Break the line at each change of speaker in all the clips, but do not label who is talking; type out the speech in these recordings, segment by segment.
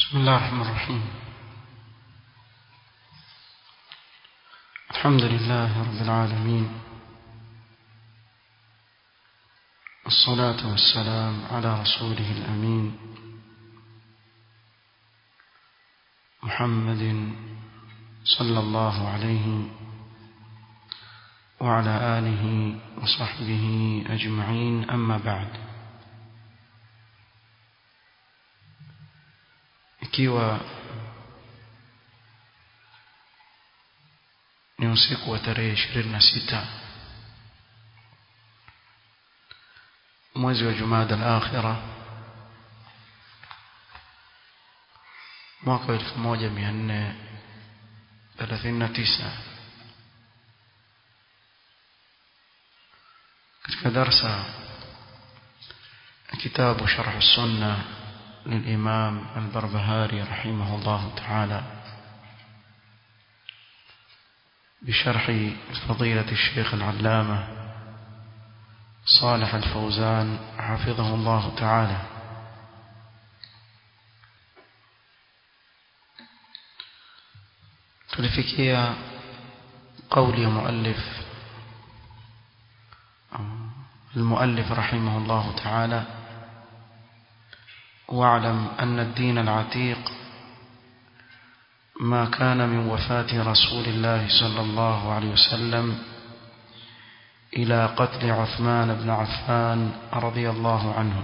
بسم الله الرحمن الرحيم. الحمد لله رب العالمين، الصلاة والسلام على رسوله الأمين محمد صلى الله عليه وعلى آله وصحبه أجمعين، أما بعد. Ikiwa ni usiku wa tarehe 26 mwezi wa Jumada al-Akhira mwaka 1439, katika darsa kitabu Sharh as-Sunnah للإمام البربهاري رحمه الله تعالى بشرح فضيلة الشيخ العلامة صالح الفوزان حفظه الله تعالى. tulifikia قول المؤلف رحمه الله تعالى: واعلم أن الدين العتيق ما كان من وفاة رسول الله صلى الله عليه وسلم إلى قتل عثمان بن عفان رضي الله عنه،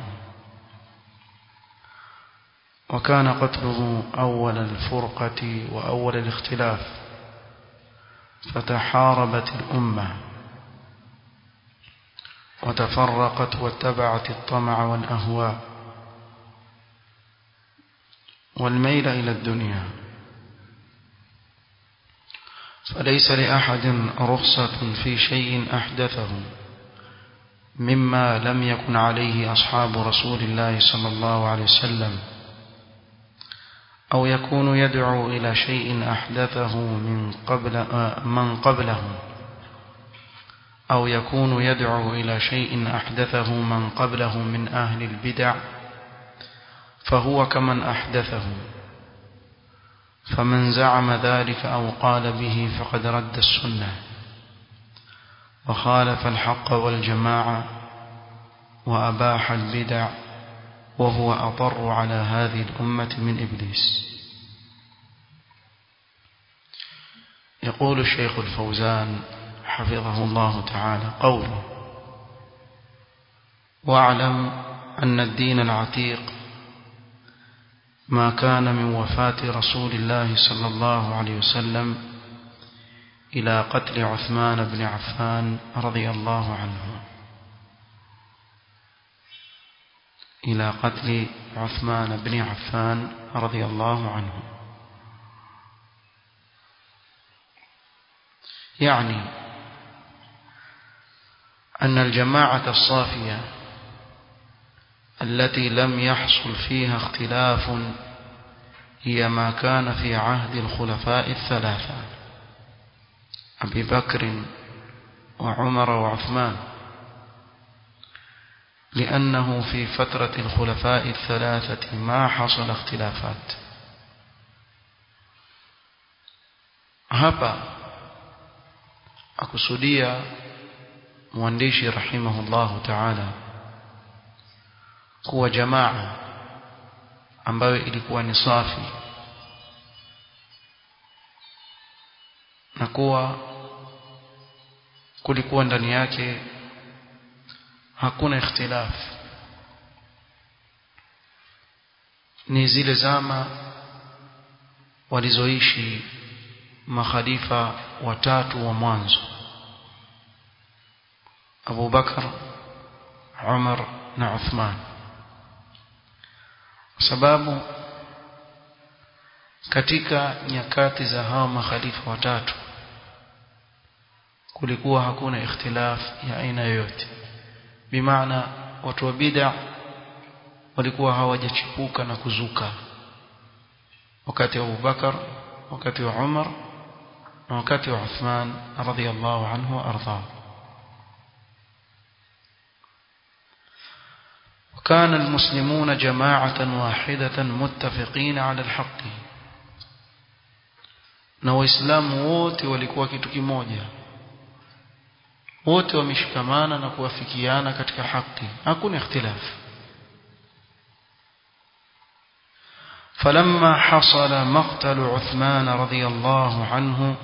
وكان قتله أول الفرقة وأول الاختلاف، فتحاربت الأمة وتفرقت واتبعت الطمع والأهواء والميل إلى الدنيا، فليس لأحد رخصة في شيء أحدثه مما لم يكن عليه أصحاب رسول الله صلى الله عليه وسلم، أو يكون يدعو إلى شيء أحدثه من قبله، أو يكون يدعو إلى شيء أحدثه من قبله من أهل البدع، فهو كمن أحدثه، فمن زعم ذلك أو قال به فقد رد السنة وخالف الحق والجماعة وأباح البدع، وهو أضر على هذه الأمة من إبليس. يقول الشيخ الفوزان حفظه الله تعالى: قوله: واعلم أن الدين العتيق ما كان من وفاة رسول الله صلى الله عليه وسلم إلى قتل عثمان بن عفان رضي الله عنه، إلى قتل عثمان بن عفان رضي الله عنه، يعني أن الجماعة الصافية التي لم يحصل فيها اختلاف هي ما كان في عهد الخلفاء الثلاثة أبي بكر وعمر وعثمان، لأنه في فترة الخلفاء الثلاثة ما حصل اختلافات. hapa akusudia mwandishi rahimahullahu ta'ala kuwa jamaa ambayo ilikuwa ni safi na kuwa kulikuwa ndani yake hakuna ikhtilaf, ni zile zama walizoishi makhalifa watatu wa mwanzo: Abu Bakar, Umar na Uthman. Sababu katika nyakati za hao makhalifa watatu kulikuwa hakuna ikhtilaf ya aina yoyote, bimaana watu wa bid'a walikuwa hawajachipuka na kuzuka wakati wa Abu Bakar, wakati wa Umar na wakati wa Uthman radhiyallahu anhu wa ardha. وكان المسلمون جماعة واحدة متفقين على الحق na waislamu wote walikuwa kitu kimoja wote wameshikamana na kuafikiana katika haki hakuna ikhtilaf فلما حصل مقتل عثمان رضي الله عنه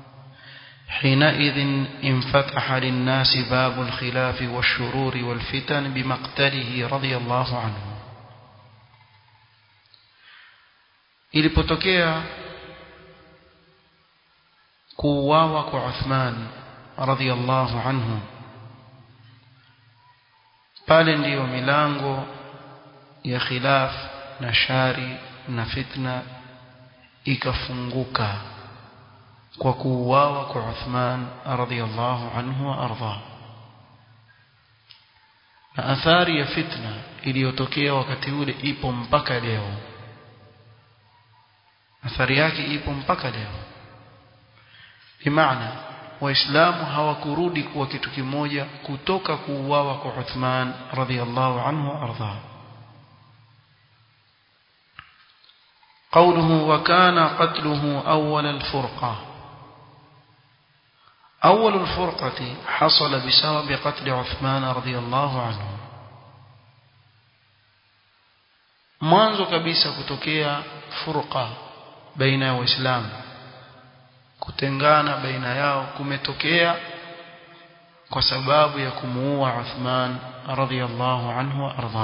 حينئذ انفتح للناس باب الخلاف والشرور والفتن بمقتله رضي الله عنه ilipotokea kuuawa kwa Uthman radhiyallahu anhu pale ndiyo milango ya khilaf na shari na fitna ikafunguka kwa kuuawa kwa Uthman radhiyallahu anhu wa arda na athari ya fitna iliyotokea wakati ule ipo mpaka leo athari yake ipo mpaka leo bimaana waislamu hawakurudi kuwa kitu kimoja kutoka kuuawa kwa Uthman radhiyallahu anhu wa arda قوله وكان قتله أول الفرقة أول الفرقة حصل بسبب قتل عثمان رضي الله عنه mwanzo kabisa kutokea furqa baina ya waislamu kutengana baina yao kumetokea kwa sababu ya kumuua Uthman radhiyallahu anhu wa arda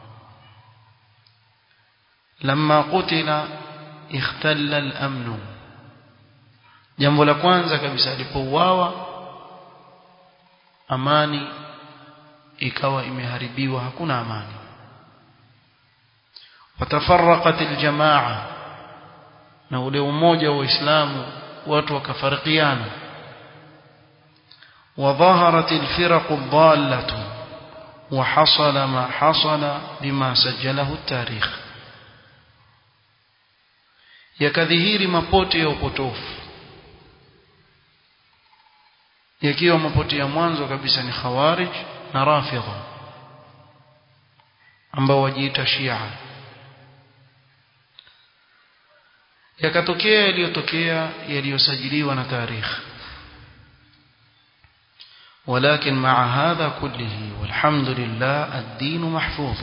لما قتل اختل الامن jambo la kwanza kabisa alipouawa amani ikawa imeharibiwa hakuna amani watafarraqat aljamaa na ule umoja wa Uislamu watu wakafarikiana وظهرت الفرق الضالة وحصل ما حصل بما سجله التاريخ yakadhihiri mapote ya upotofu yakiwa mapote ya mwanzo kabisa ni khawarij na rafidha ambao wajiita Shia yakatokea yaliyotokea yaliyosajiliwa na tarikh ولكن مع هذا كله والحمد لله الدين محفوظ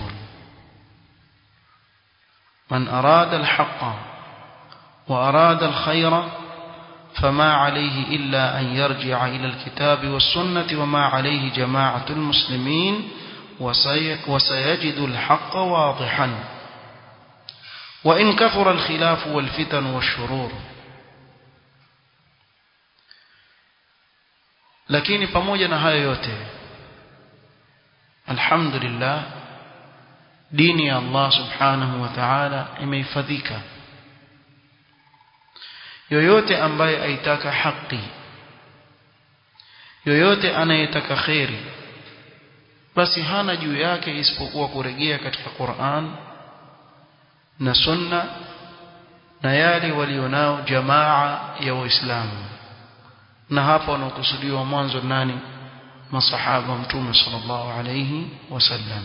من أراد الحق وأراد الخير فما عليه إلا أن يرجع إلى الكتاب والسنة وما عليه جماعة المسلمين وسيجد الحق واضحا وإن كثر الخلاف والفتن والشرور lakini pamoja na hayo yote alhamdulillah dini ya Allah subhanahu wa ta'ala imehifadhika yoyote ambaye aitaka haki yoyote anayetaka khairi basi hana juu yake isipokuwa kurejea katika Qur'an na sunna na yale walionao jamaa ya waislamu na hapa wanakusudiwa mwanzo nani masahaba mtume sallallahu alayhi wasallam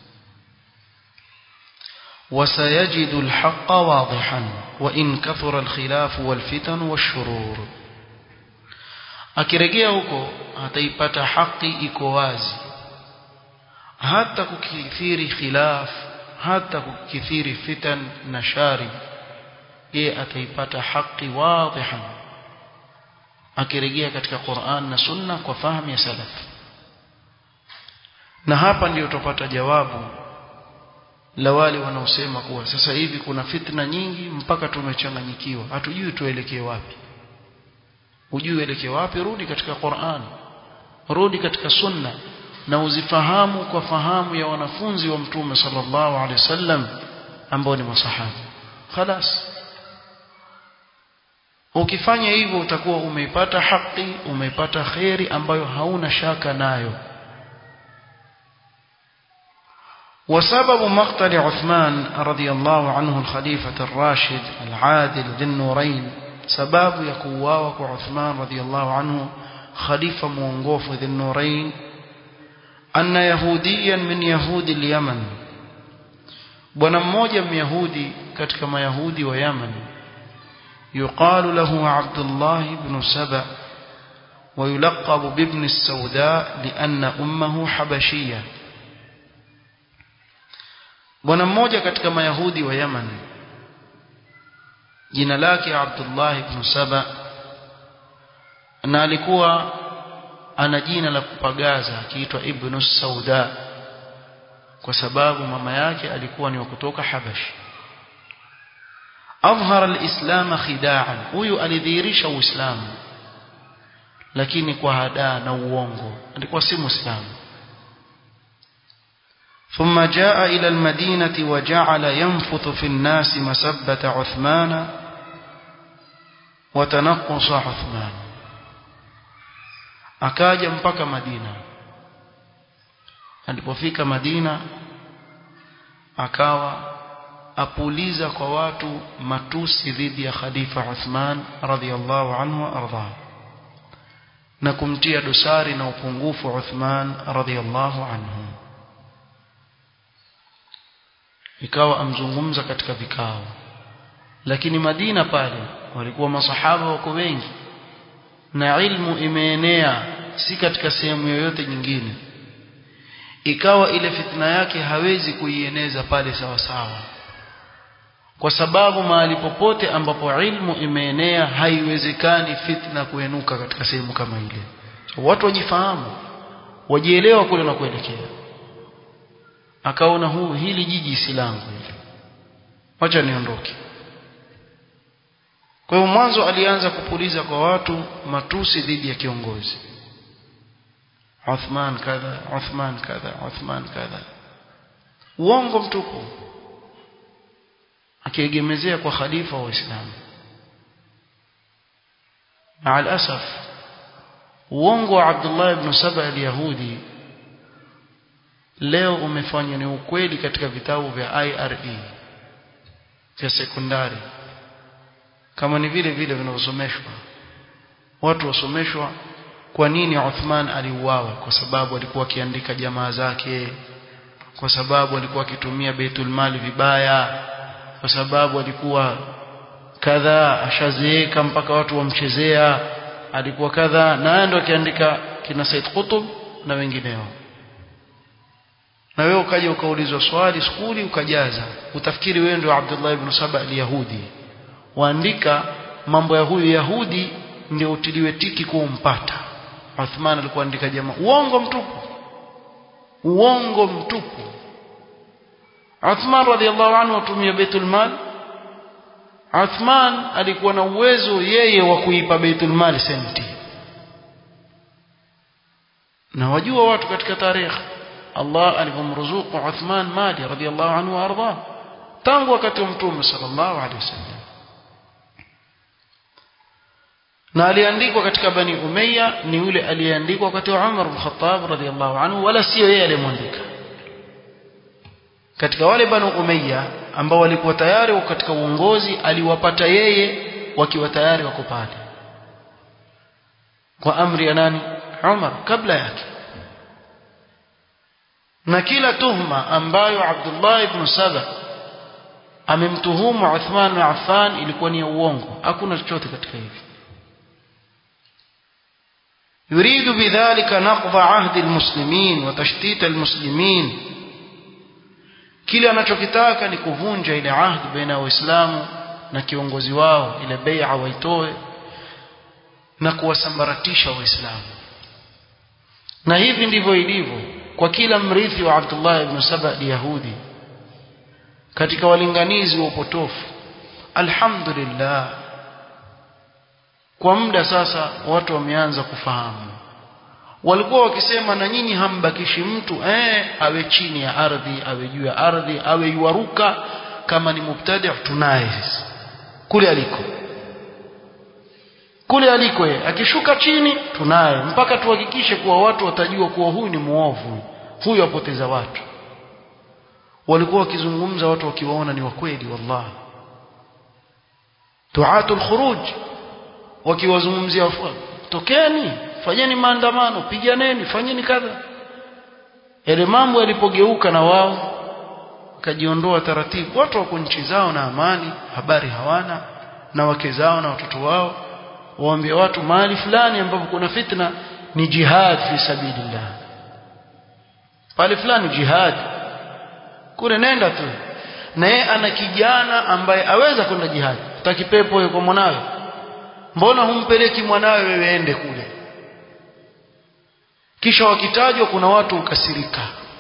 وسيجد الحق واضحا وإن كثر الخلاف والفتن والشرور akirejea huko ataipata haki iko wazi hata kukithiri khilaf hata kukithiri fitan na shari yeye ataipata haki wazihan akirejea katika Qur'an na Sunna kwa fahamu ya salaf na hapa ndio tupata jawabu la wale wanaosema kuwa sasa hivi kuna fitna nyingi mpaka tumechanganyikiwa hatujui tuelekee wapi ujue elekee wapi rudi katika Qur'an rudi katika Sunna na uzifahamu kwa fahamu ya wanafunzi wa Mtume sallallahu alaihi wasallam ambao ni masahaba خلاص ukifanya hivyo utakuwa umeipata haki umeipata khairi ambayo hauna shaka nayo وسبب مقتل عثمان رضي الله عنه الخليفة الراشد العادل ذي النورين سبب يقواه عثمان رضي الله عنه خليفة mwongofu ذي النورين أن يهوديا من يهود اليمن bwana mmoja myahudi katika mayahudi wa Yaman yuqalu lahu Abdullah ibn Saba ويلقب بابن السوداء لأن أمه حبشية. bwana mmoja katika mayahudi wa Yaman jina lake Abdullah ibn Saba, na alikuwa ana jina la kupagaza akiitwa Ibn Sauda kwa sababu mama yake alikuwa ni kutoka Habash. Adhhara al-islam khida'an, huyu alidhihirisha uislamu lakini kwa hadaa na uongo, alikuwa si muislamu. ثم جاء إلى المدينة وجعل ينفث في الناس مسبة عثمان وتنقص عثمان. akaja mpaka Madina. Alipofika Madina akawa apuliza kwa watu matusi dhidi ya Khalifa Uthman radhiyallahu anhu wa ardha, na kumtia dosari na upungufu Uthman radhiyallahu anhu. Ikawa amzungumza katika vikao, lakini Madina pale walikuwa masahaba wako wengi na ilmu imeenea si katika sehemu yoyote nyingine. Ikawa ile fitna yake hawezi kuieneza pale sawa sawa, kwa sababu mahali popote ambapo ilmu imeenea haiwezekani fitna kuenuka katika sehemu kama ile. So, watu wajifahamu, wajielewa kule na kuelekea. Akaona hili jiji si langu hili, acha niondoke. Kwa hiyo mwanzo alianza kupuliza kwa watu matusi dhidi ya kiongozi, Uthman kadha, Uthman kadha, Uthman kadha, uongo mtupu, akiegemezea kwa khalifa wa Uislamu. Maal asaf, uongo wa Abdullah ibn Saba al-Yahudi leo umefanywa ni ukweli katika vitabu vya IRE vya sekondari, kama ni vile vinavyosomeshwa. Watu wasomeshwa kwa nini Uthman aliuawa, kwa sababu alikuwa akiandika jamaa zake, kwa sababu alikuwa akitumia Baitul Mali vibaya, kwa sababu alikuwa kadha, ashazeeka mpaka watu wamchezea, alikuwa kadha, na ndio akiandika kina Said Qutb na wengineo. Na wewe ukaja ukaulizwa swali skuli ukajaza, utafikiri wewe ndio Abdullah ibn Saba al-Yahudi, waandika mambo ya huyu Yahudi ndio utiliwe tiki kumpata. Uthman alikuwa andika jamaa, uongo mtupu, uongo mtupu. Uthman radhiallahu anhu atumia Baitul Mal. Uthman alikuwa na uwezo yeye wa kuipa Baitul Mal senti, na wajua watu katika tarehe Allah alipomruzuku Uthman mali radhiallahu anhu arda tangu wakati wa Mtume sallallahu alaihi wasallam, na aliandikwa katika Bani Umayya ni yule aliyeandikwa wakati wa Umar ibn Khattab radhiallahu anhu, wala sio yeye aliyemwandika. Katika wale Bani Umayya ambao walikuwa tayari katika uongozi, aliwapata yeye wakiwa tayari wako pale kwa amri ya nani? Umar kabla yake. Na kila tuhma ambayo Abdullah ibn Saba amemtuhumu Uthman bin Affan ilikuwa ni uongo, hakuna chochote katika hivi. يريد بذلك نقض عهد المسلمين وتشتيت المسلمين. kile anachokitaka ni kuvunja ile ahdi baina waislamu na kiongozi wao, ile bai'a waitoe na kuwasambaratisha waislamu. Na hivi ndivyo ilivyo kwa kila mrithi wa Abdullah ibn Saba al-Yahudi katika walinganizi wa upotofu. Alhamdulillah, kwa muda sasa watu wameanza kufahamu. Walikuwa wakisema na nyinyi hambakishi mtu awe chini ya ardhi, awe juu ya ardhi, awe yuaruka, kama ni mubtadi' tunaye kule aliko akishuka chini tunaye, mpaka tuhakikishe kuwa watu watajua kuwa huyu ni muovu, huyu apoteza watu. Walikuwa wakizungumza watu wakiwaona ni wakweli, wallahi. Duatul khuruj wakiwazungumzia, tokeni, fanyeni maandamano, piganeni, fanyeni kadha. Ile mambo yalipogeuka na wao wakajiondoa taratibu. Watu wako nchi zao na amani, habari hawana na wake zao na watoto wao, waambie watu mahali fulani ambapo kuna fitna ni jihad fi sabilillah, pale fulani jihad, kule nenda tu. Na yeye ana kijana ambaye aweza kwenda jihad, utaki pepo yuko mwanawe, mbona humpeleki mwanawe wewe ende kule? Kisha wakitajwa kuna watu ukasirika.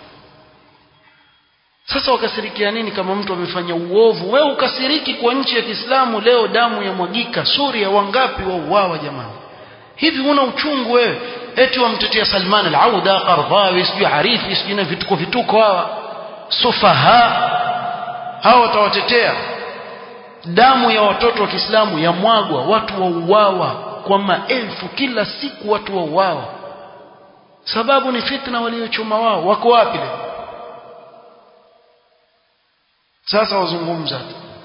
Sasa wakasirikia nini kama mtu amefanya uovu? Wewe ukasiriki kwa nchi ya Kiislamu, leo damu ya mwagika, Suria wangapi wauawa jamani? Hivi huna uchungu wewe? Eti wamtetea Salman al-Auda, Qardawi, sijui Arifi, sijui na vituko hawa sufaha, hawa watawatetea? Damu ya watoto wa Kiislamu yamwagwa, watu wauawa kwa maelfu kila siku, watu wauawa. Sababu ni fitna waliochoma wao. Wako wapi leo? Sasa wazungumza,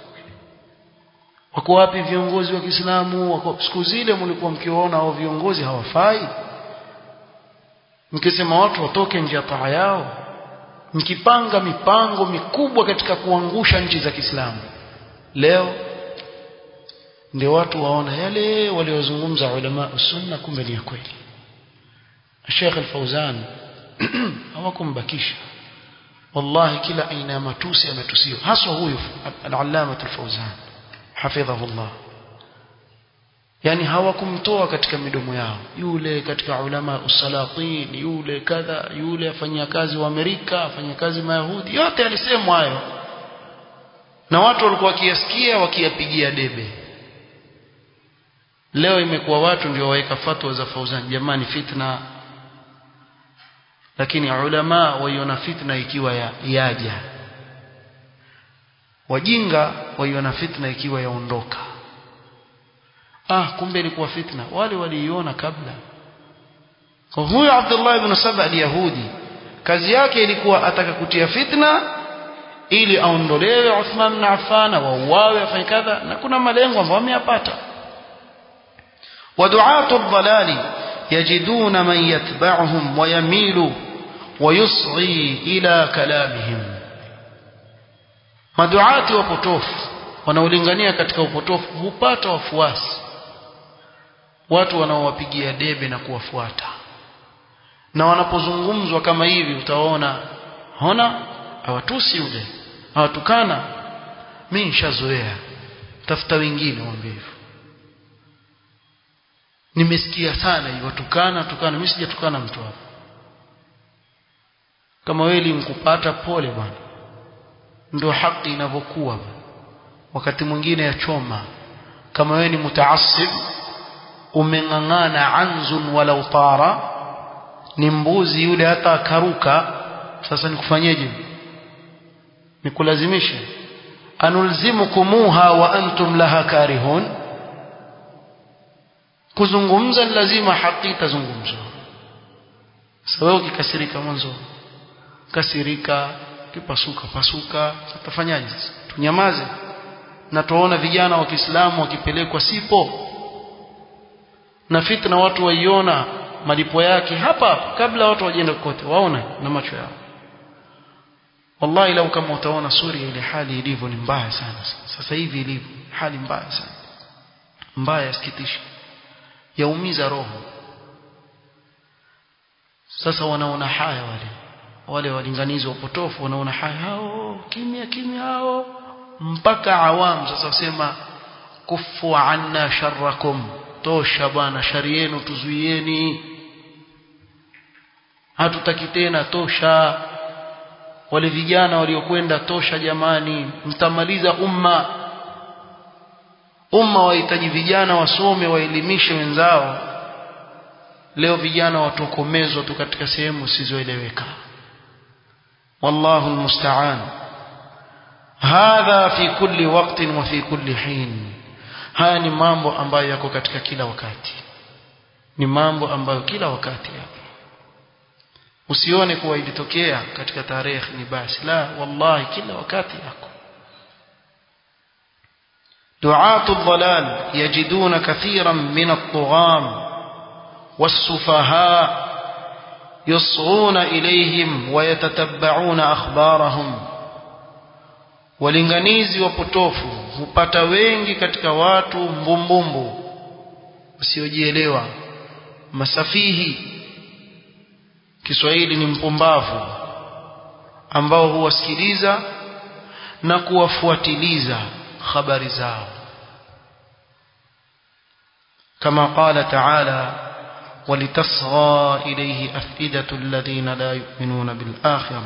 wako wapi viongozi wa Kiislamu? Wako siku zile mlikuwa mkiwaona hao viongozi hawafai, mkisema watu watoke nje ya taa yao, mkipanga mipango mikubwa katika kuangusha nchi za Kiislamu. Leo ndio watu waona yale waliozungumza ulama usunna kumbe ni kweli. Sheikh Al-Fauzan hawakumbakisha wallahi, kila aina ya matusi ametusiwa, haswa huyu al-Allama Al-Fauzan hafidhahullah. Yani hawakumtoa katika midomo yao, yule katika ulama usalatin, yule kadha, yule afanyia kazi wa Amerika, afanyia kazi Mayahudi, yote alisemwa hayo, na watu walikuwa wakiyasikia wakiyapigia debe. Leo imekuwa watu ndio waweka fatwa za Fauzan, jamani fitna, lakini ulama waiona fitna ikiwa yaja, wajinga waiona fitna ikiwa yaondoka. Kumbe ilikuwa fitna, wale waliiona kabla. Kwa huyo Abdullah ibn Saba al-Yahudi, kazi yake ilikuwa ataka kutia fitna ili aondolewe Uthman ibn Affan, wauawe, afanye kadha, na kuna malengo ambayo ameyapata. ودعاة الضلال يجدون من يتبعهم ويميل ويصغي إلى كلامهم. maduati wapotofu wanaolingania katika upotofu hupata wafuasi, watu wanaowapigia debe na kuwafuata. Na wanapozungumzwa kama hivi utaona hawatusi yule, hawatukana, mimi nishazoea, tafuta wengine waambie hivyo. Nimesikia sana hiyo watukana, mimi sijatukana mtu hapo. Kama wewe mkupata pole bwana, ndio haki inavyokuwa. Wakati mwingine ya choma, kama wewe ni mutaassib, umengangana anzun wala utara, ni mbuzi yule hata akaruka, sasa nikufanyeje? Nikulazimishe? Anulzimukumuha wa antum laha karihun. Kuzungumza lazima haki itazungumzwa. Sababu ukikasirika mwanzo, kasirika, kipasuka, tutafanyaje? Tunyamaze? Na tuona vijana wa Kiislamu wakipelekwa sipo, na fitna watu waiona malipo yake hapa kabla watu wajienda kote, waona na macho yao. Wallahi lau kama utaona Suria ile hali ilivyo ni mbaya sana. Sasa hivi ilivyo hali mbaya sana, mbaya, yasikitisha, yaumiza roho. Sasa wanaona haya wale walinganizi wa potofu, wanaona haya hao, kimya hao, mpaka awamu sasa wasema kufu anna sharrakum, tosha bwana, shari yenu tuzuieni, hatutaki tena, tosha. Wale vijana waliokwenda, tosha jamani, mtamaliza umma wahitaji vijana wasome, waelimishe wenzao. Leo vijana watokomezwa tu katika sehemu zisizoeleweka. Wallahu almusta'an. Hadha fi kulli waqtin wa fi kulli hin. Haya ni mambo ambayo yako katika kila wakati, ni mambo ambayo kila wakati yapo. Usione kuwa ilitokea katika tarehe ni basi, la, wallahi kila wakati yako. دعاة الضلال يجدون كثيرا من الطغام والسفهاء يصغون إليهم ويتتبعون أخبارهم. walinganizi wapotofu hupata wengi katika watu mbumbumbu wasiojielewa, masafihi, Kiswahili ni mpumbavu, ambao huwasikiliza na kuwafuatiliza habari zao. Kama qala ta'ala, walitasgha ilayhi afidatu alladhina la yu'minuna bil akhirah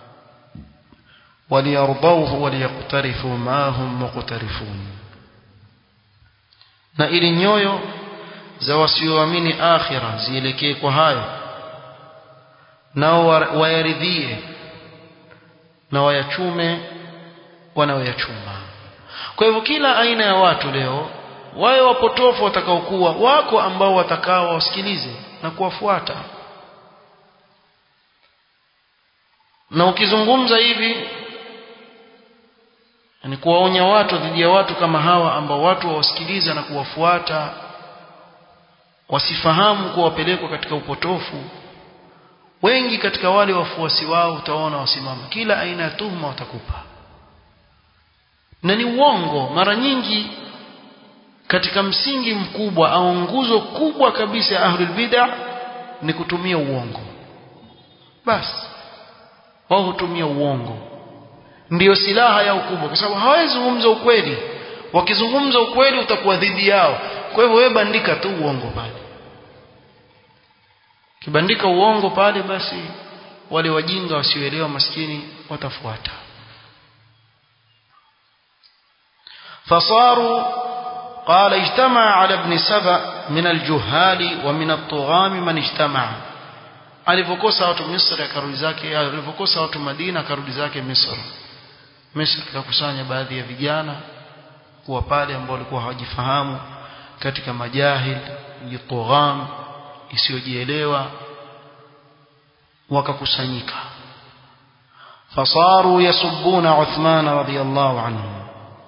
waliyardawhu waliyaqtarifu ma hum muqtarifun, na ili nyoyo za wasioamini akhira zielekee kwa hayo, nao wayaridhie na wayachume wanaoyachuma. Kwa hivyo kila aina ya watu leo, wao wapotofu watakaokuwa wako, ambao watakao wasikilize na kuwafuata. Na ukizungumza hivi ni kuwaonya watu dhidi ya watu kama hawa, ambao watu wawasikiliza na kuwafuata, wasifahamu kuwapelekwa katika upotofu. Wengi katika wale wafuasi wao utaona wasimama kila aina ya tuhuma watakupa, na ni uongo. Mara nyingi katika msingi mkubwa au nguzo kubwa kabisa ya ahlul bid'ah ni kutumia uongo. Basi wao hutumia uongo, ndio silaha yao kubwa, kwa sababu hawezi kuzungumza ukweli. Wakizungumza ukweli utakuwa dhidi yao. Kwa hivyo wewe bandika tu uongo pale. Kibandika uongo pale, basi wale wajinga wasioelewa maskini watafuata. fasaru qala ijtama ala ibn saba min aljuhali wa min at-tughami man ijtama. Alipokosa watu Misri akarudi zake, alipokosa watu Madina akarudi zake Misri. Misri akakusanya baadhi ya vijana kuwa pale ambao walikuwa hawajifahamu katika majahil, tugham, isiyojielewa, wakakusanyika. fasaru yasubbuna Uthman radiyallahu anhu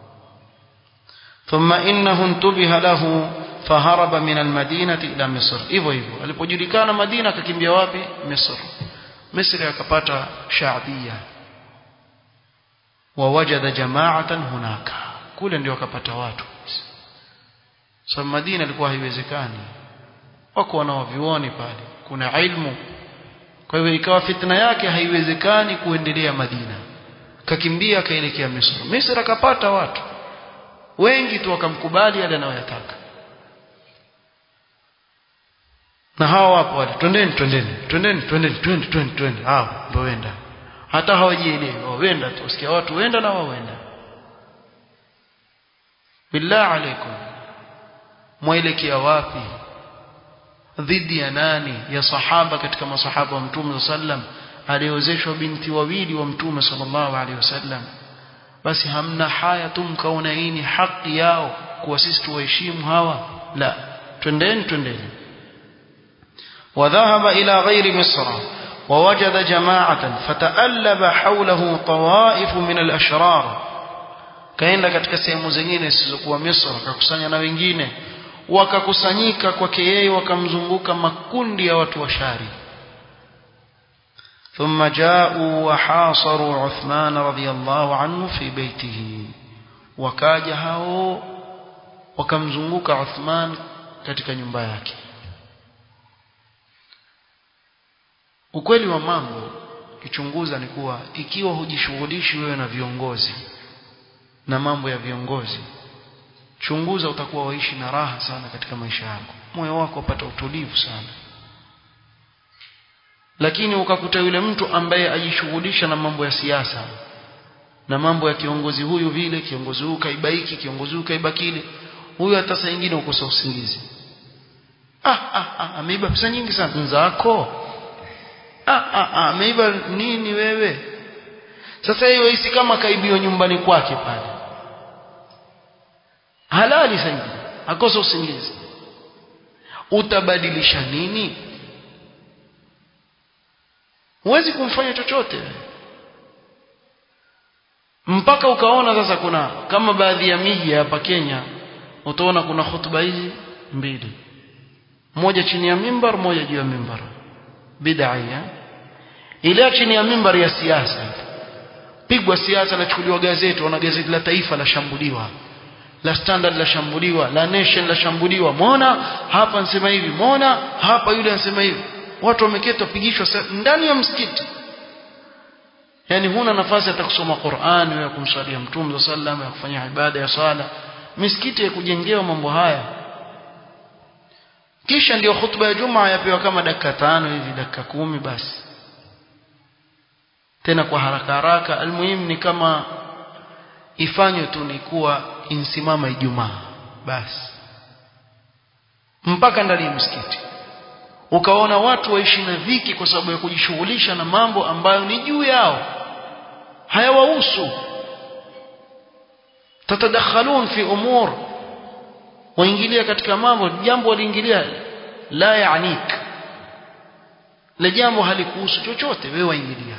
thumma innahu intubiha lahu faharaba min almadinati ila Misr. Hivyo alipojulikana Madina akakimbia wapi? Misri. Misri akapata shaabia, wawajada jama'atan hunaka, kule ndio akapata watu. Sababu Madina ilikuwa haiwezekani, wako wanaovioni pale, kuna ilmu. Kwa hivyo ikawa fitna yake haiwezekani kuendelea Madina, kakimbia akaelekea Misri. Misri akapata watu wengi tu, wakamkubali yale anayotaka. Na hawa wapo wale, twendeni hao ndio wenda, hata hawajielewi, wawenda tu, usikia watu wenda na wawenda. Billah alaikum, mwelekea wapi? Dhidi ya nani? Ya sahaba katika masahaba wa Mtume sallam, aliozeshwa binti wawili wa Mtume sallallahu alaihi wasallam. Basi hamna haya tu mkaona hii ni haki yao kuwa sisi tuwaheshimu hawa? La, twendeni. وذهب إلى غير مصر ووجد جماعة فتألب حوله طوائف من الأشرار. kaenda katika sehemu zingine zisizokuwa Misri, akakusanya na wengine, wakakusanyika kwake yeye, wakamzunguka makundi ya watu washari. ثم جاءوا وحاصروا عثمان رضي الله عنه في بيته. wakaja hao wakamzunguka Uthman katika nyumba yake. Ukweli wa mambo kichunguza ni kuwa ikiwa hujishughulishi wewe na viongozi na mambo ya viongozi, chunguza utakuwa waishi na raha sana katika maisha yako, moyo wako upata utulivu sana. Lakini ukakuta yule mtu ambaye ajishughulisha na mambo ya siasa na mambo ya kiongozi huyu vile, kiongozi huyu kaibaiki, kiongozi huyu kaibakile, huyu hata saa nyingine ukosa usingizi. Ameiba pesa nyingi sana nzako. Ameiba nini wewe? Sasa hiyo hisi kama kaibiwa nyumbani kwake pale, halali sana, akosa usingizi. Utabadilisha nini? Huwezi kumfanya chochote, mpaka ukaona sasa kuna kama baadhi ya miji hapa Kenya utaona kuna hutuba hizi mbili, moja chini ya mimbar, moja juu ya mimbar. Bid'a ile chini ya mimbar ya siasa, pigwa siasa lachukuliwa gazeti, wana gazeti la Taifa la shambuliwa, la Standard la shambuliwa, la Nation la shambuliwa, muona hapa anasema hivi, muona hapa yule anasema hivi. Watu wameketi wapigishwa ndani ya msikiti. Yani huna nafasi hata kusoma Qur'an au kumswalia Mtume sallallahu ya kufanya ibada ya sala. Misikiti ya kujengewa mambo haya. Kisha ndio khutba ya Jumaa yapewa kama dakika 5 hivi, dakika 10 basi. Tena kwa haraka haraka. Almuhimu ni kama ifanywe tu ni kuwa insimama Ijumaa basi, mpaka ndani ya msikiti. Ukaona watu waishi na dhiki kwa sababu ya kujishughulisha na mambo ambayo ni juu yao, hayawahusu. Tatadakhalun fi umur, waingilia katika mambo, jambo waliingilia la yaanik, la jambo halikuhusu chochote, wewe waingilia.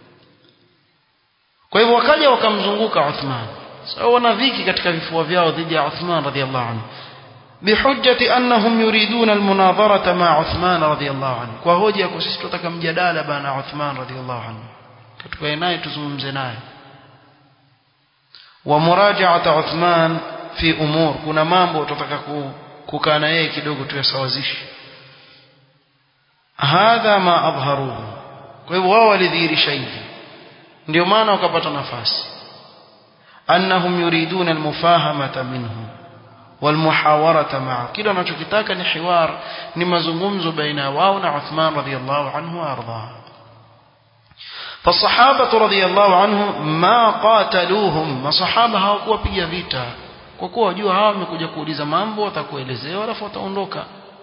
Kwa hivyo wakaja wakamzunguka Uthman. Sawa, wana dhiki katika vifua vyao dhidi ya Uthman radhiyallahu anhu, bihujjati annahum yuriduna almunadharata ma Uthman radhiyallahu anhu, kwa hoja ya sisi tunataka mjadala bana Uthman radhiyallahu anhu, tukae naye tuzungumze naye. Wa muraja'ata Uthman fi umur, kuna mambo tunataka kukaa na yeye kidogo tuyasawazishe. Hadha ma adharuhu, kwa hivyo wao walidhihirisha hivi, ndio maana wakapata nafasi. Annahum yuriduna almufahamata minhu walmuhawarata ma'a, kila wanachokitaka ni hiwar, ni mazungumzo baina wao na Uthman radhiyallahu anhu arda. Fasahaba radhiyallahu anhum ma qataluhum, masahaba hawakuwapiga vita, kwa kuwa wajua hawa wamekuja kuuliza mambo, watakuelezewa alafu wataondoka.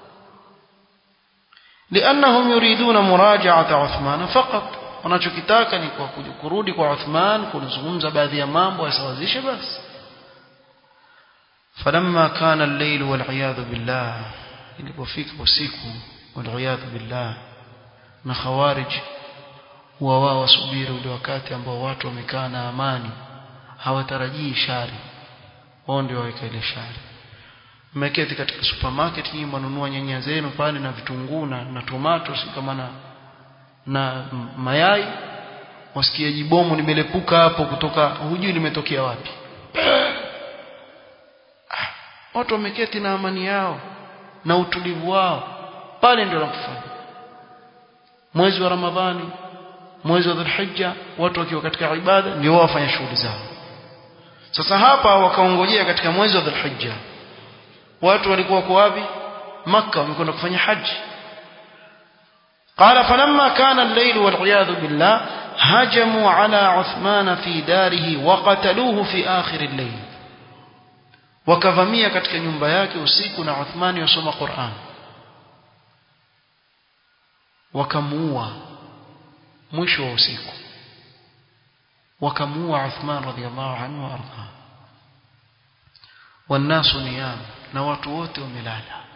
Liannahum yuriduna muraja'ata Uthman faqat, wanachokitaka ni kwa kurudi kwa Uthman kuzungumza baadhi ya mambo yasawazishe basi. فلما كان الليل والعياذ بالله, ilipofika usiku والعياذ بالله, na khawarij wao wasubiri ule wakati ambao watu wamekaa na amani, hawatarajii shari, wao ndio waweka ile shari. Mmeketi katika supermarket hii, mnanunua nyanya zenu pale na vitunguu na tomato kama na mayai, wasikia jibomu limelepuka hapo kutoka, hujui limetokea wapi. Watu wameketi na amani yao na utulivu wao, pale ndio wanafanya. Mwezi wa Ramadhani, mwezi wa Dhulhijja, watu wakiwa katika ibada ndio wafanya shughuli zao. Sasa hapa wakaongojea katika mwezi wa Dhulhijja, watu walikuwa kwa wapi? Makkah, wamekwenda kufanya haji. قال فلما كان الليل والعياذ بالله هجموا على عثمان في داره وقتلوه في آخر الليل, wakavamia katika nyumba yake usiku na Uthman yasoma Qur'an, wakamuua mwisho wa usiku, wakamuua Uthman radhiyallahu anhu arda. Wanasu niyam, na watu wote wamelala.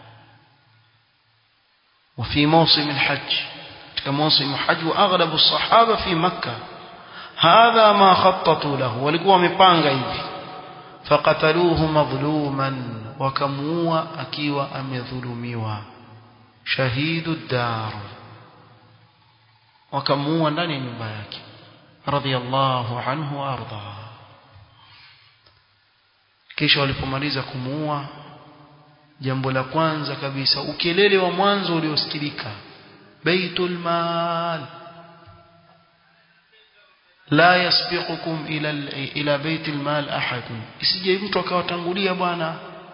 وفي موسم الحج, katika موسم الحج, واغلب الصحابه في مكه, هذا ما خططوا له, walikuwa wamepanga hivi. فقتلوه مظلوما, wakamuua akiwa amedhulumiwa, shahidu dar, wakamuua ndani ya nyumba yake radhiyallahu anhu arda. Kisha walipomaliza kumuua, jambo la kwanza kabisa, ukelele wa mwanzo uliosikilika, baitul mal la yasbiqukum ila baitil mal ahad, isije mtu akawatangulia bwana.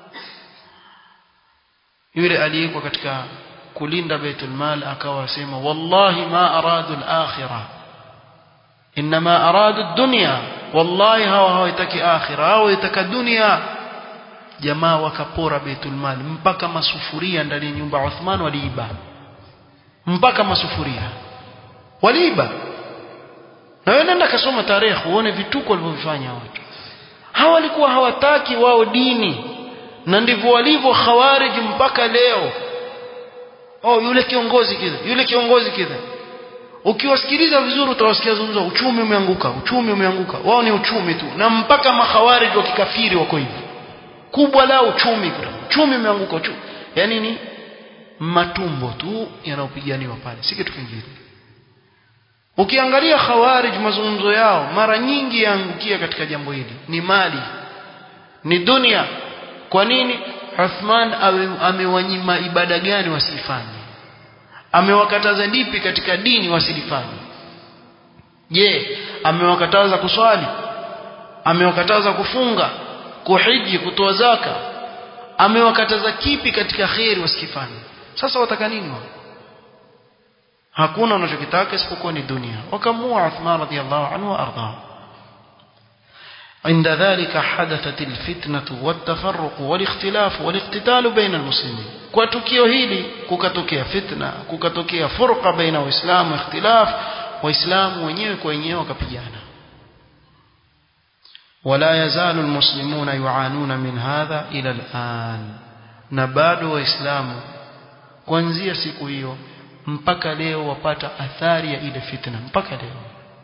Yule aliyekuwa katika kulinda baitul mal akawa sema, wallahi ma aradu al-akhirah inma aradu ad-dunya, wallahi hawa hawataki akhirah, hawa wataka dunia. Jamaa wakapora baitul mal, mpaka masufuria ndani ya nyumba ya Uthman waliiba, mpaka masufuria waliiba. Na wewe nenda kasoma tarehe uone vituko walivyofanya watu hawa. Walikuwa hawataki wao dini, na ndivyo walivyo khawarij mpaka leo. Yule kiongozi kile, yule kiongozi kile, ukiwasikiliza vizuri utawasikia zungumza uchumi umeanguka, uchumi umeanguka. Wao ni uchumi tu, na mpaka makhawarij wa kikafiri wako hivi, kubwa la uchumi, uchumi umeanguka, uchumi. Yani ni matumbo tu yanayopiganiwa pale, si kitu kingine. ukiangalia khawarij mazungumzo yao mara nyingi yaangukia katika jambo hili, ni mali, ni dunia. Kwa nini? Uthman amewanyima ibada gani wasifanye? Amewakataza lipi katika dini wasilifanye? Je, amewakataza kuswali? Amewakataza kufunga, kuhiji, kutoa zaka? Amewakataza kipi katika khairi wasikifanye? Sasa wataka nini wao? Hakuna wanachokitaka isipokuwa ni dunia. Wakamua Uthman radhiyallahu anhu arda. عند ذلك حدثت الفتنة والتفرق والاختلاف والاقتتال بين المسلمين. kwa tukio hili kukatokea fitna, kukatokea furqa baina waislamu, ikhtilaf, waislamu wenyewe kwa wenyewe wakapigana. ولا يزال المسلمون يعانون من هذا إلى الآن. na bado waislamu kuanzia siku hiyo mpaka leo wapata athari ya ile fitna mpaka leo.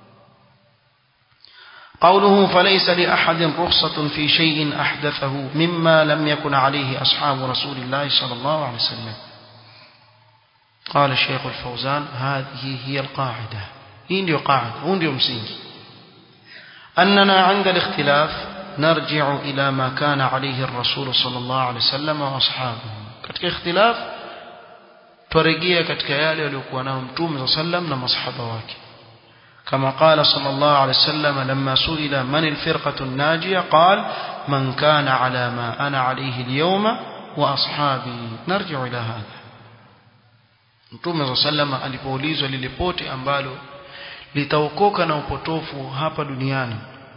قوله فليس لأحد رخصة في شيء أحدثه مما لم يكن عليه أصحاب رسول الله صلى الله عليه وسلم. قال الشيخ الفوزان هذه هي القاعدة. هي ndio قاعدة, huu ndio msingi. أننا عند الاختلاف نرجع إلى ما كان عليه الرسول صلى الله عليه وسلم وأصحابه. katika ikhtilaf turejea katika yale waliokuwa nao mtume sallam na masahaba wake. كما قال صلى الله عليه وسلم لما سئل من الفرقة الناجية قال من كان على ما أنا عليه اليوم وأصحابي نرجع إلى هذا. mtume sallam alipoulizwa lile pote ambalo litaokoka na upotofu hapa duniani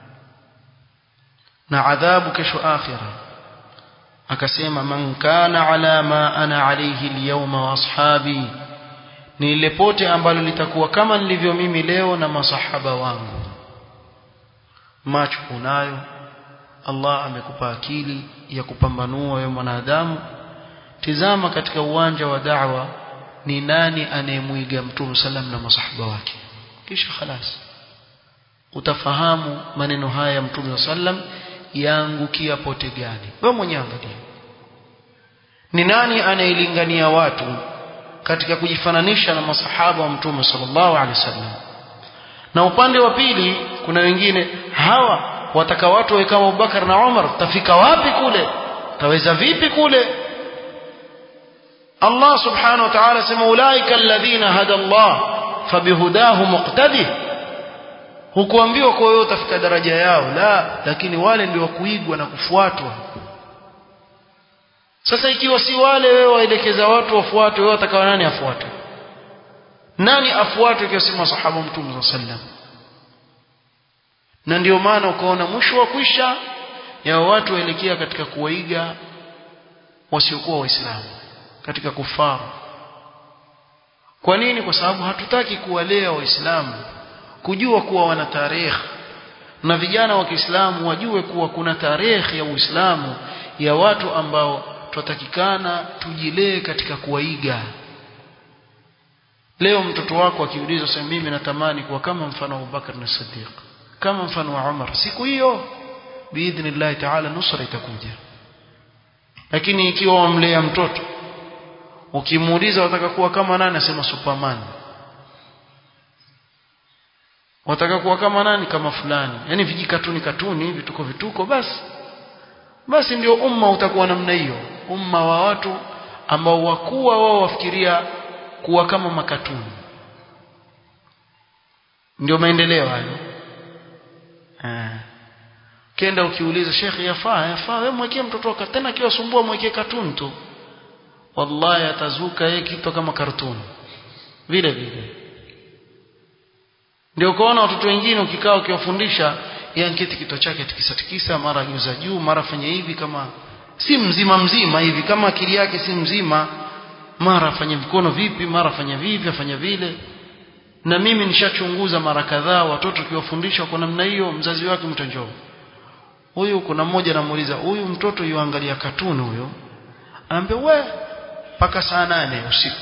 na adhabu kesho akhira, akasema man kana ala ma ana alayhi al-yawma wa ashabi, ni ile pote ambalo litakuwa kama nilivyo mimi leo na masahaba wangu. Macho unayo, Allah amekupa akili ya kupambanua wewe mwanadamu. Tizama katika uwanja wa da'wa ni nani anemuiga mtume sallam na masahaba wake, kisha khalas utafahamu maneno haya ya mtume sallam yaangukia pote gani. Wewe mwenyewe angalia ni nani anailingania watu katika kujifananisha na masahaba wa mtume sallallahu alaihi wasallam. Na upande wa pili kuna wengine hawa wataka watu wawe kama Abubakar na Umar. Tafika wapi kule? Taweza vipi kule? Allah subhanahu wa ta'ala sema ulaika alladhina hada Allah fabihudahu muqtadi. Hukuambiwa kwa wewe utafika daraja yao, la, lakini wale ndio wakuigwa na kufuatwa. Sasa ikiwa si wale wewe waelekeza watu wafuatwe, wewe utakawa nani afuatwe? Nani afuatwe ikiwa si masahaba mtume sallam? Na ndio maana ukaona mwisho wa kwisha ya watu waelekea katika kuwaiga wasiokuwa waislamu, katika kufaru. Kwa nini? Kwa sababu hatutaki kuwalea waislamu kujua kuwa wana tarehe, na vijana wa Kiislamu wajue kuwa kuna tarehe ya Uislamu ya watu ambao tutakikana tujilee katika kuwaiga. Leo mtoto wako akiulizwa sema mimi natamani kuwa kama mfano wa Abubakar na Siddiq, kama mfano wa Umar, siku hiyo biidhnillah ta'ala nusra itakuja. Lakini ikiwa wamlea mtoto ukimuuliza wataka kuwa kama nani, asema Superman. Wataka kuwa kama nani? Kama fulani. Yani vijikatuni vituko basi ndio umma utakuwa namna hiyo, umma wa watu ambao wakuwa wao wafikiria kuwa kama makatuni. Ndio maendeleo hayo. Kenda ukiuliza shekhi yafaa wewe mwekee mtoto wako tena kiwa sumbua mwekee katuni tu, wallahi atazuka yeye kitu kama cartoon vile. Ndio kuona watoto wengine ukikaa ukiwafundisha yanketi kitu chake tikisa mara nyuza juu mara fanya hivi, kama si mzima hivi, kama akili yake si mzima, mara afanye mkono vipi, mara afanya vipi, afanya vile. Na mimi nishachunguza mara kadhaa watoto kiwafundisha kwa namna hiyo, mzazi wake mtanjoo huyu, kuna mmoja anamuuliza huyu mtoto yuangalia katuni huyo, anambia we paka saa 8 usiku.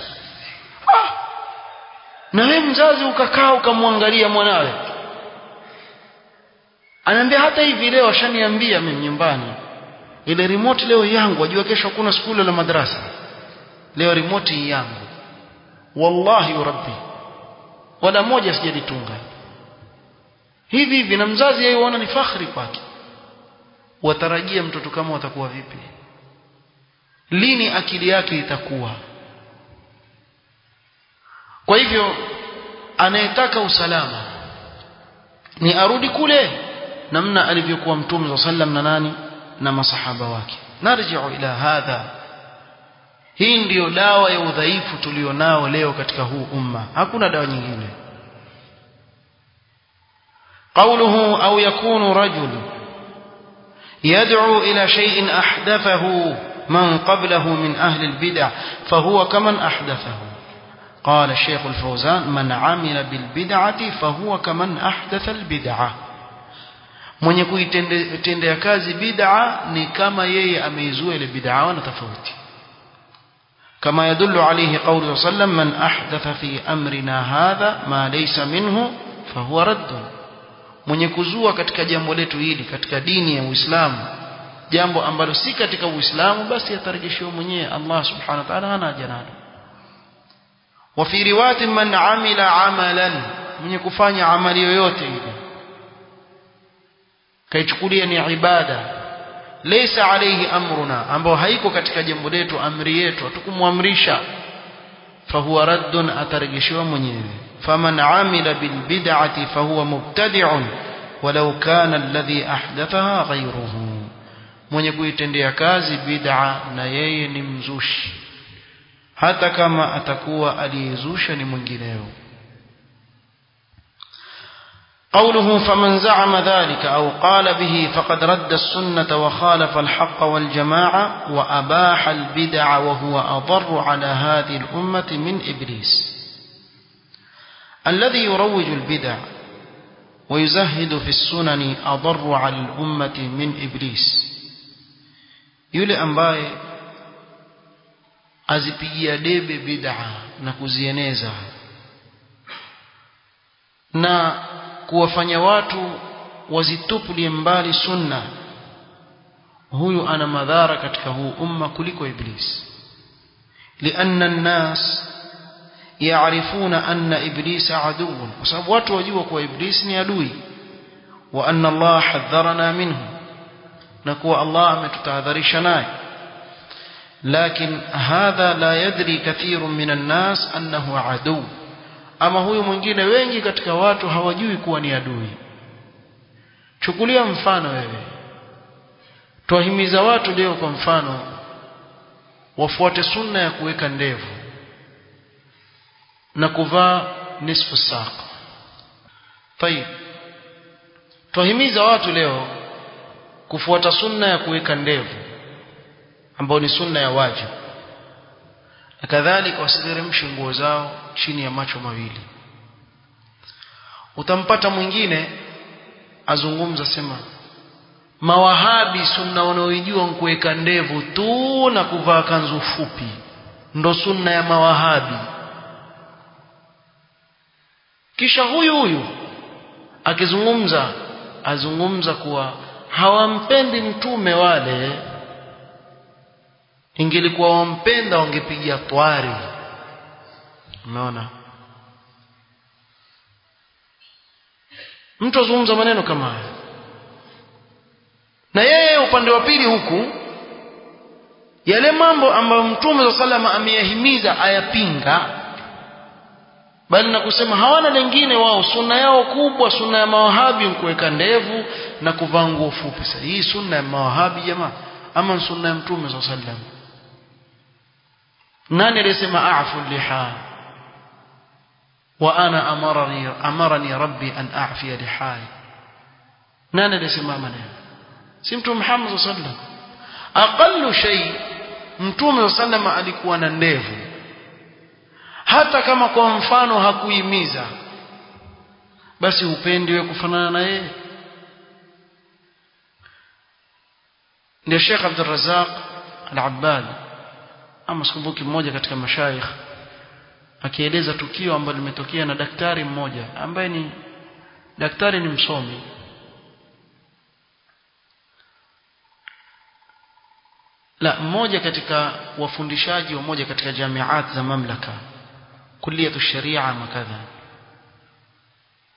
Na wewe mzazi ukakaa ukamwangalia mwanawe. Anambia hata hivi leo ashaniambia mimi nyumbani ile remote leo yangu, ajua kesho kuna shule na madrasa, leo remote yangu. Wallahi rabbi, wala moja sijalitunga hivi hivi, na mzazi yeye huona ni fakhri kwake. Watarajia mtoto kama watakuwa vipi? Lini akili yake itakuwa? Kwa hivyo anayetaka usalama ni arudi kule namna alivyokuwa Mtume sallam na nani na masahaba wake. Narji'u ila hadha. Hii ndiyo dawa ya udhaifu tulionao leo katika huu umma, hakuna dawa nyingine. قوله أو يكون رجل يدعو إلى شيء أحدثه من قبله من أهل البدع فهو كمن أحدثه. قال الشيخ الفوزان من عمل بالبدعة فهو كمن أحدث البدعة. mwenye kuitendea kazi bid'a ni kama yeye ameizua ile bid'a, wana tofauti. kama yadullu alayhi qawlu sallam man ahdatha fi amrina hadha ma laysa minhu fahuwa raddun. Mwenye kuzua katika jambo letu hili, katika dini ya Uislamu, jambo ambalo si katika Uislamu, basi atarejeshewa mwenyewe. Allah subhanahu wa ta'ala hana haja nalo. wa fi riwayatin man amila amalan, mwenye kufanya amali yoyote ile kaichukulia ni ibada, laysa alayhi amruna, ambao haiko katika jambo letu, amri yetu hatukumwamrisha, fahuwa raddun, atarejeshewa mwenyewe. faman amila bil bid'ati fahuwa mubtadi'un walau kana alladhi ahdathaha ghayruhu. mwenye kuitendea kazi bid'a na yeye ni mzushi, hata kama atakuwa aliyezusha ni mwingineo. قوله فمن زعم ذلك أو قال به فقد رد السنة وخالف الحق والجماعة وأباح البدع وهو أضر على هذه الأمة من إبليس. الذي يروج البدع ويزهد في السنن أضر على الأمة من إبليس. yule ambaye azipigia debe bid'a na kuzieneza na kuwafanya watu wazitupulie mbali sunna, huyu ana madhara katika huu umma kuliko Iblis. lianna an-nas ya'rifuna anna iblisa aduwwun, kwa sababu watu wajua kuwa Iblis ni adui. wa anna Allah hadharana minhu, na kuwa Allah ametutahadharisha naye. lakin hadha la yadri kathirun minan nas annahu adu. ama huyu mwingine wengi katika watu hawajui kuwa ni adui. Chukulia mfano wewe, tuwahimiza watu leo kwa mfano wafuate sunna ya kuweka ndevu na kuvaa nisfu saq. Tayeb, tuwahimiza watu leo kufuata sunna ya kuweka ndevu ambayo ni sunna ya wajibu, na kadhalika wasiteremshe nguo zao chini ya macho mawili. Utampata mwingine azungumza sema mawahabi sunna wanaoijua kuweka ndevu tu na kuvaa kanzu fupi ndo sunna ya mawahabi. Kisha huyu akizungumza azungumza kuwa hawampendi mtume wale, ingelikuwa wampenda wangepigia twari. Unaona, mtu azungumza maneno kama haya, na yeye upande wa pili huku yale mambo ambayo Mtume sallallahu ameyahimiza ayapinga, bali na kusema hawana lingine wao, sunna yao kubwa, sunna ya mawahabi kuweka ndevu na kuvaa nguo fupi. Sasa hii sunna ya mawahabi jamaa ama sunna ya Mtume sallallahu? nani aliyesema a'fu liha wa ana amarani rabbi an a'fi lihai? nani aliyesema maneno? si Mtume Muhammad sallallahu. aqallu shay Mtume sallallahu alikuwa na ndevu, hata kama kwa mfano hakuhimiza, basi upendi wewe kufanana na yeye. ndio Sheikh Abdul Razzaq Al-Abbad ama sikumbuki mmoja katika mashaikh akieleza tukio ambalo limetokea na daktari mmoja ambaye ni daktari, ni msomi. mmoja katika wafundishaji wa moja katika jamiat za mamlaka, kulliyatu sharia makadha,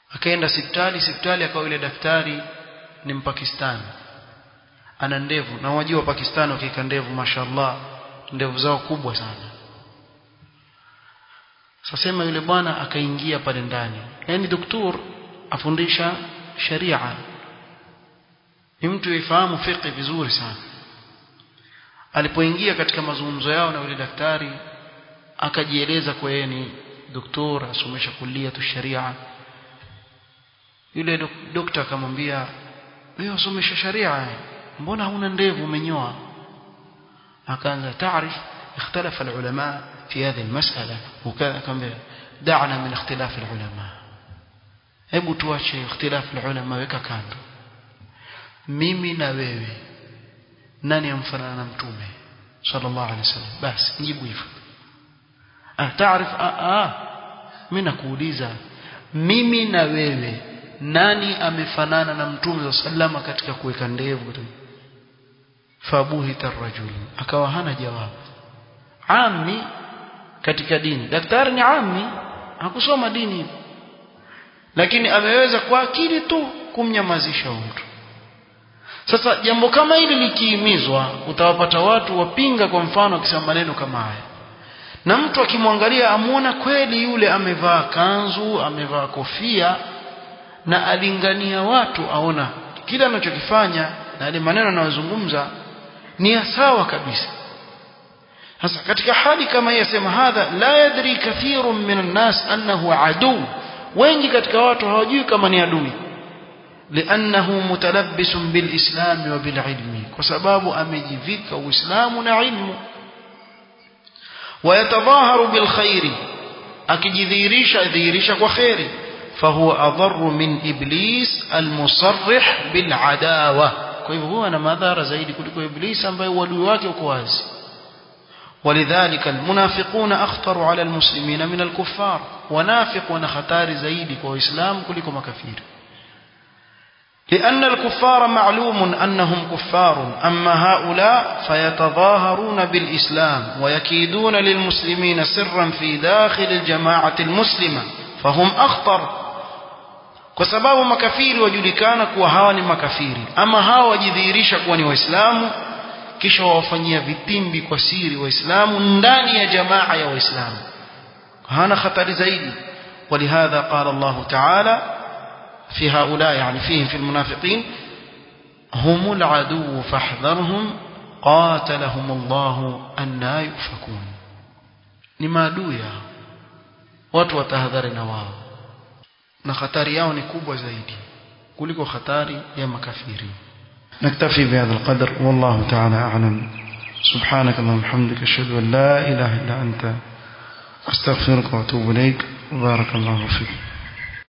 akaenda hospitali akawa yule daktari ni Mpakistani ana ndevu na wajua Pakistani wakika ndevu mashallah ndevu zao kubwa sana. Sasa yule bwana akaingia pale ndani, yani daktari afundisha sharia, ni mtu yafahamu fiqh vizuri sana. Alipoingia katika mazungumzo yao na yule daktari akajieleza kwa yeye ni daktari asomesha kulia tu sharia. Yule daktari akamwambia wewe usomesha sharia, mbona huna ndevu umenyoa? akaanza taarif ikhtalafa alulama fi hadhihi almas'ala وكذا كان دعنا من اختلاف العلماء. hebu tuache ikhtilaf alulama weka kando, mimi na wewe nani amfanana na mtume sallallahu alaihi wasallam? basi nijibu hivyo. taarif mimi nakuuliza mimi na wewe nani amefanana na mtume sallallahu katika kuweka ndevu? fabuhita ar-rajul, akawa hana jawabu. Ammi katika dini, daktari ni ammi, hakusoma dini, lakini ameweza kwa akili tu kumnyamazisha mtu. Sasa jambo kama hili likihimizwa, utawapata watu wapinga, kwa mfano akisema maneno kama haya, na mtu akimwangalia amuona kweli yule amevaa kanzu, amevaa kofia na alingania watu, aona kila anachokifanya na yale maneno anayozungumza ni sawa kabisa. Sasa katika hali kama hii yasema hadha la yadri kathirun minan nas annahu adu, wengi katika watu hawajui kama ni adui, li'annahu mutalabbisun bil islam wa bil ilmi, kwa sababu amejivika uislamu na ilmu. ويتظاهر بالخير, akijidhihirisha kwa khairi, فهو أضر من إبليس المصرح بالعداوة. kwa hivyo huwa na madhara zaidi kuliko Iblis ambaye uadui wake uko wazi. ولذلك المنافقون أخطر على المسلمين من الكفار, ونافق ونخطار zaidi kwa Waislamu kuliko makafiri. لأن الكفار معلوم أنهم كفار، أما هؤلاء فيتظاهرون بالإسلام ويكيدون للمسلمين سرا في داخل الجماعة المسلمة فهم أخطر. kwa sababu makafiri wajulikana kuwa hawa ni makafiri, ama hawa wajidhihirisha kuwa ni Waislamu kisha wawafanyia vitimbi kwa siri Waislamu ndani ya jamaa ya Waislamu, hana hatari zaidi. ولهذا قال الله تعالى في هؤلاء يعني فيهم في المنافقين هم العدو فاحذرهم قاتلهم الله أنى يؤفكون. ni maadui yao, watu watahadhari na wao, na hatari yao ni kubwa zaidi kuliko hatari ya makafiri. نكتفي بهذا القدر والله تعالى أعلم. سبحانك اللهم وبحمدك أشهد أن لا إله إلا أنت أستغفرك وأتوب إليك. بارك الله فيك.